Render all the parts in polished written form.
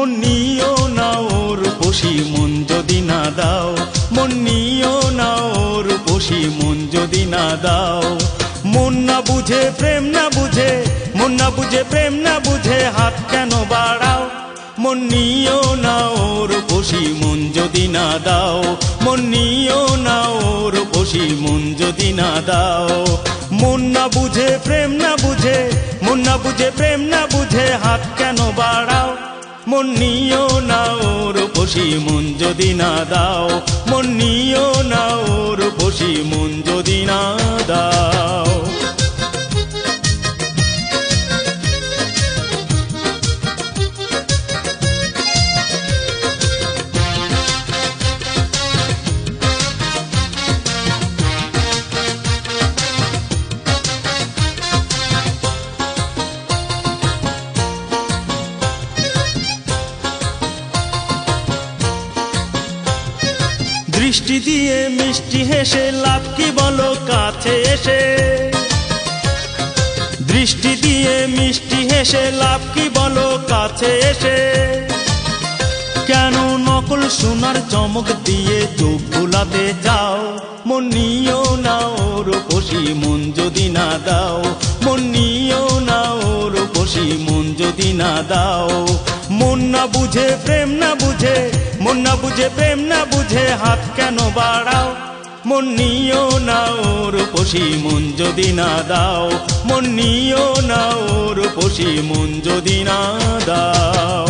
মন নিও না ওর বসি মন যদি না দাও, মন নিও না ওর বসি মন যদি না দাও। মন না বুঝে প্রেম না বুঝে, মন না বুঝে প্রেম না বুঝে হাত কেন বাড়াও। মন নিও না ওর বসি মন যদি না দাও, মন নিও না ওর বসি মন যদি না দাও। মন না বুঝে প্রেম না বুঝে, মন না বুঝে প্রেম না বুঝে হাত কেন বাড়াও। মন নিও না ওর বসি মন যদি না দাও, মন নিও না ওর বসি মন যদি না দাও। দৃষ্টি দিয়ে মিষ্টি হেসে লাভ কি বলো কাছে এসে, দৃষ্টি দিয়ে মিষ্টি হেসে লাভ কি বলো কাছে এসে। কেন নকল সোনার চমক দিয়ে চোখ ভুলাতে যাও। মন নিও না ওর বসি মন যদি না দাও, মন নিও না ওর বসি মন যদি না দাও। মন না বুঝে প্রেম না বুঝে, মন না বুঝে প্রেম না বুঝে হাত কেন বাড়াও। মন নিও না ওর বসি মন যদি না দাও, মন নিও না ওর বসি মন যদি না দাও।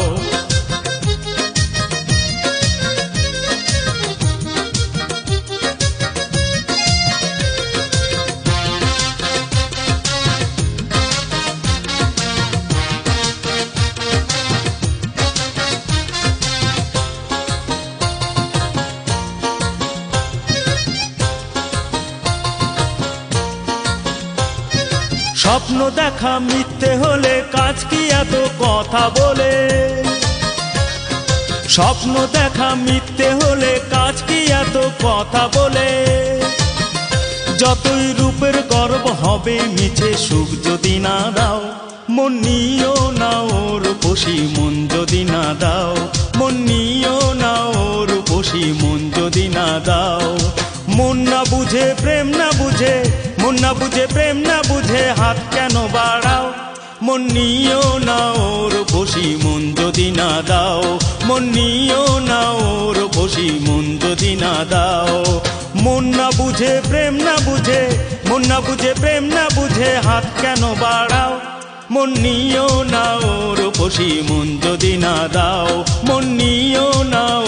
স্বপ্ন দেখা মিথ্যে হলে কাজ কি এত কথা বলে, স্বপ্ন দেখা মিথ্যে হলে কাজ কি এত কথা বলে। যতই রূপের গর্ব হবে মিছে সুখ যদি না দাও। মন নিও না ওর বসি মন যদি না দাও, মন নিও না ওর বসি মন যদি না দাও। মন না বুঝে প্রেম না বুঝে, মন না বুঝে প্রেম না বুঝে হাত কেন বাড়াও। মন নিও না ওর বসি মন যদি না দাও, মন নিও না ওর বসি মন যদি না দাও। মন না বুঝে প্রেম না বুঝে, মন না বুঝে প্রেম না বুঝে হাত কেন বাড়াও। মন নিও না ওর বসি মন যদি না দাও, মন নিও না